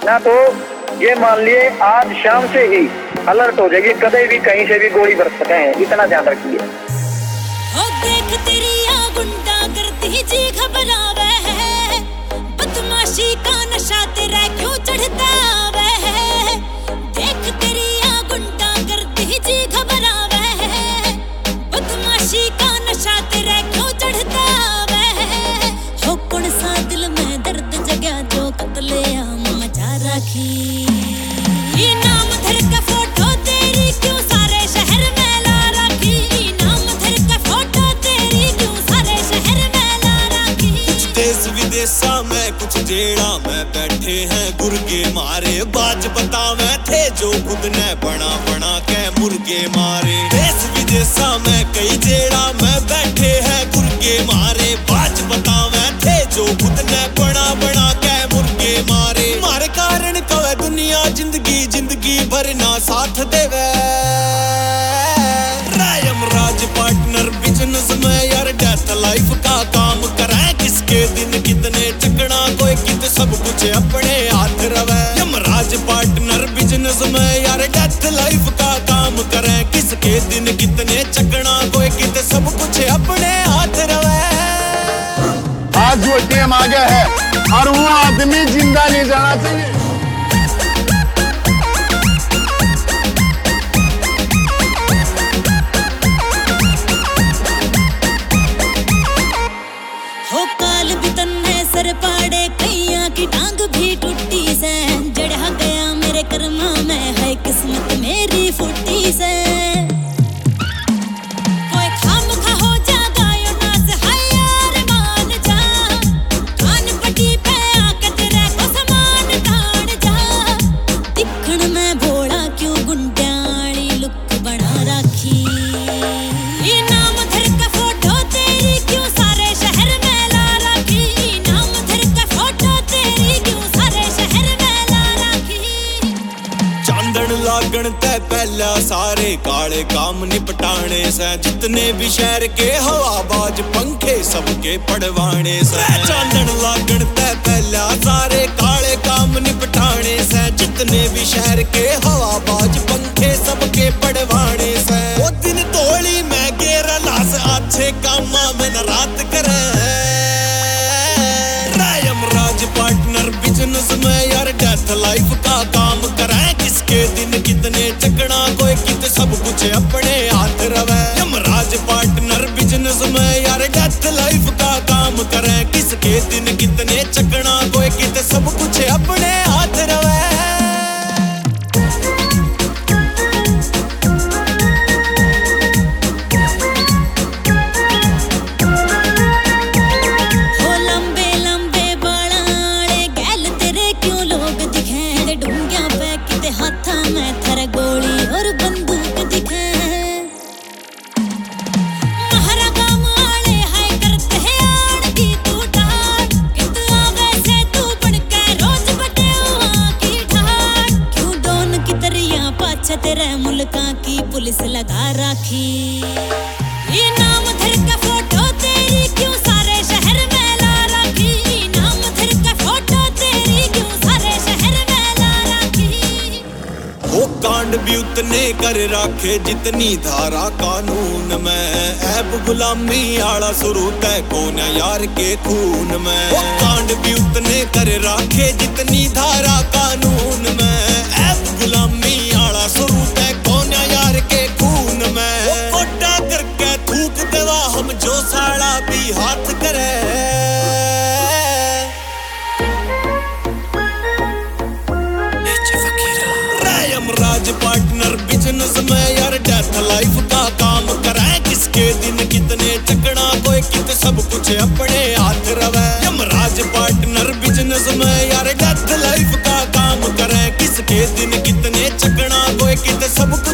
ना तो ये मान लिए आज शाम से ही अलर्ट हो जाएगी, कभी भी कहीं से भी गोली बरस सकते हैं, इतना ध्यान रखिए। देख तेरी आ गुंडा करती जी घबरावे है, बदमाशी का नशा तेरा क्यों चढ़ता है। देख तेरी आ गुंडा करती जी घबरावे है, बदमाशी का नशा तेरा क्यों चढ़ता है। हो कौन सा दिल में दर्द जगा जो कत्ले आम मचा रखी। ये नाम धर का फोटो तेरी क्यों सारे शहर में ला रखी। नाम धर का फोटो तेरी क्यों सारे शहर में ला रखी। कुछ देश विदेशा में कुछ जेड़ा में बैठे हैं गुर्गे मारे, बाज बतावे थे जो खुद ने बना बना के मुर्गे मारे। देश विदेशा में कई जेड़ा में बैठे हैं गुर्गे मारे, बाज बतावे थे जो खुद ने बना बना के मुर्गे मारे। मारे कारण कवे दुनिया जिंदगी जिंदगी भर ना साथ देवे। रायम राज पार्टनर बिजनेस में यार डेथ लाइफ का काम करे, किसके दिन कितने चकना कोई कित सब कुछ अपने हाथ रवे। यमराज पार्टनर बिजनेस में यार डेथ लाइफ का काम करे, किसके दिन कितने चकना कोई कित सब कुछ अपने हाथ रवे। आज वो टीम आ गया है और वो आदमी जिंदा नहीं जाना चाहिए। हो काल भी तन्ने सर पाड़े कैया की टांग भी टूटी से, जड़ा गया मेरे कर्मा में है किस्मत मेरी फूटी से। कोई खाम खा हो जा गायो नाच है यार मान जा, कान पटी पे आके तेरे को समान ठान जा। दिखण में भोला क्यों गुंडाली लुक बना रखी। ये नाम धर का फोटो तेरी क्यों सारे शहर में ला रखी। नाम धर का फोटो तेरी क्यों सारे शहर में ला रखी। चांदन लागण ते पहला सारे काले काम निपटाने से, जितने भी शहर के हवाबाज पंखे सबके पड़वाने से। चांदन लागण ते पहला सारे काले काम निपटाने से, जितने भी शहर के हवाबाज पंखे सबके पड़वाने से। वो दिन तोड़ी में गेरा लास अच्छे कामा में न रात करे। रायम राज पार्टनर बिजनेस में यार डेथ लाइफ का काम करे, किसके दिन कितने चकना कोई कित सब कुछ अपने हाथ रवे। यमराज पार्टनर बिजनेस में यार डेथ लाइफ का काम करे, किसके दिन कितने चकना कोई कित सब कुछ अपने हाथ रवे। हो लंबे लंबे बालाड़े गैल तेरे क्यों लोग दिखे। डूंगिया पे किते हाथा में थर गोली और बंदूक दिखे। महारा गांव वाले हाय करते हैं आड़ की तू ठाट, कित आवे से तू बन के रोज बटे वहाँ की ठाट। क्यों डोन की तरिया पाछे तेरे मुल्का की पुलिस लगा रखी। ये नाम धर का फोटो तेरी क्यों सारे शहर में ला रखी। नाम धर का फोटो तेरी क्यों सारे शहर में ला रखी। वो कांड भी उतने कर रखे जितनी धारा कानून में, ऐब गुलामी आला शुरू तय कौन यार के खून में। वो कांड भी उतने कर रखे जितनी धारा कानून में, ऐब गुलामी आला शुरू तय कौन यार के खून में। वो कोटा करके थूक देवा हम जो साड़ा भी हाथ करे। रायम राज पार्टनर बिजनेस में यार डेथ लाइफ का काम करे, किसके दिन कितने चकना कोई कित सब कुछ अपने हाथ रवे। यमराज पार्टनर बिजनेस में यार डेथ लाइफ का काम करे, किसके दिन कितने चकना कोई कित सब